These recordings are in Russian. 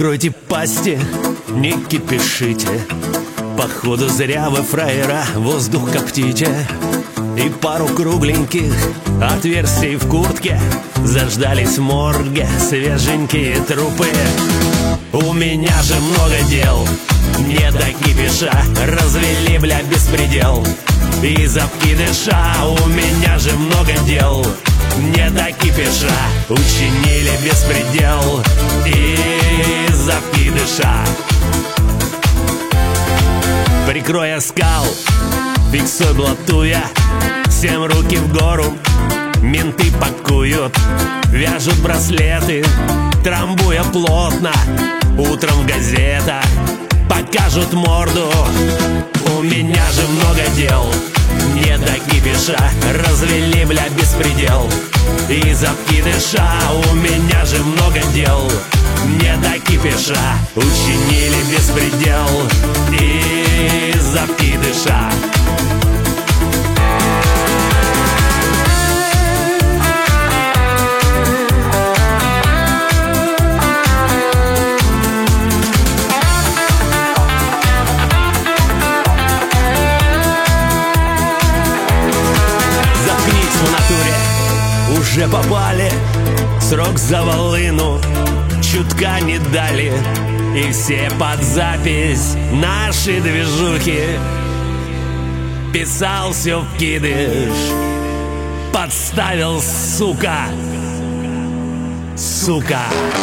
Закройте пасти, не кипишите. Походу зря вы, фраера, воздух коптите. И пару кругленьких отверстий в куртке заждались в морге свеженькие трупы. У меня же много дел, не до кипиша. Развели, бля, беспредел. Из обкидыша у меня же много дел, не до кипиша. Учинили беспредел из обкидыша. Прикрой оскал, фиксуй блатуя. Всем руки в гору, менты пакуют. Вяжут браслеты, трамбуя плотно. Утром в газетах покажут морду. У меня же много дел, не до кипиша. Развели, бля, беспредел. Из обкидыша у меня же много дел, не до кипиша. Учинили беспредел из обкидыша. Уже попали, срок за волыну чутка не дали. И все под запись наши движухи. Писал все вкидыш, подставил, сука. Сука.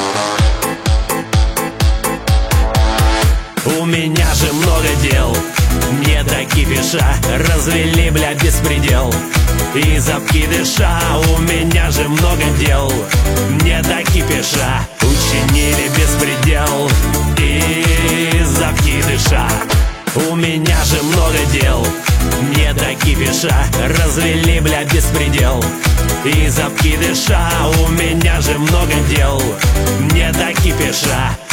У меня же много дел, не до кипиша. Развели, бля, беспредел. Из обкидыша у меня же много дел, не до кипиша. Учинили беспредел из обкидыша. У меня же много дел, не до кипиша. Развели, бля, беспредел. Из обкидыша у меня же много дел, не до кипиша.